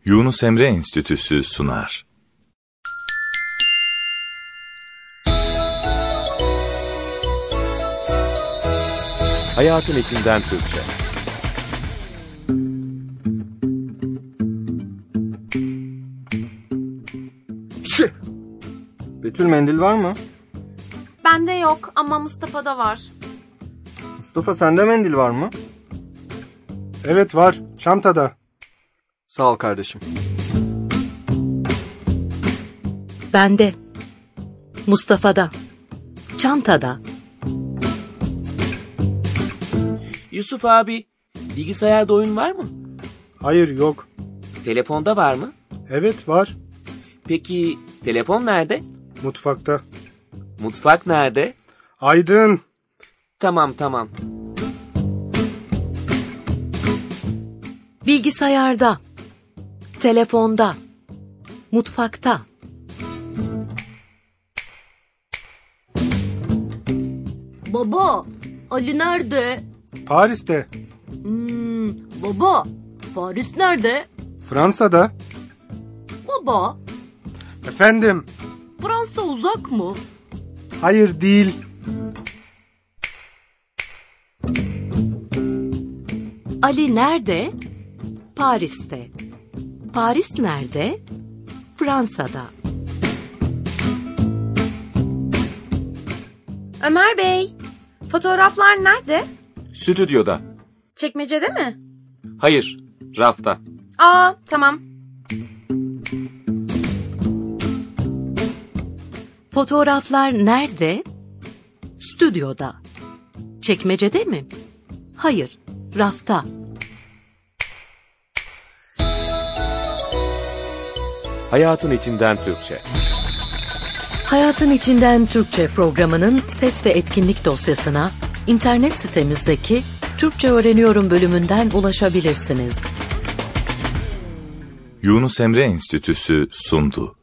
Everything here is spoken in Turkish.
Yunus Emre Enstitüsü sunar. Hayatın içinden Türkçe. Betül, mendil var mı? Bende yok ama Mustafa'da var. Mustafa, sende mendil var mı? Evet var, çantada. Sağ ol kardeşim. Bende. Mustafa'da. Çantada. Yusuf abi, bilgisayarda oyun var mı? Hayır, yok. Telefonda var mı? Evet var, Peki telefon nerede? mutfakta. Mutfak nerede? Aydın. Tamam. Bilgisayarda. Telefonda. Mutfakta. Baba, Ali nerede? Paris'te. Baba, Paris nerede? Fransa'da. Baba, Efendim. Fransa uzak mı? Hayır değil. Ali nerede? Paris'te. Paris nerede? Fransa'da. Ömer Bey, fotoğraflar nerede? Stüdyoda. Çekmecede mi? Hayır, rafta. Aa, tamam. Fotoğraflar nerede? Stüdyoda. Çekmecede mi? Hayır, rafta. Hayatın içinden Türkçe. Hayatın İçinden Türkçe programının ses ve etkinlik dosyasına internet sitemizdeki Türkçe Öğreniyorum bölümünden ulaşabilirsiniz. Yunus Emre Enstitüsü sundu.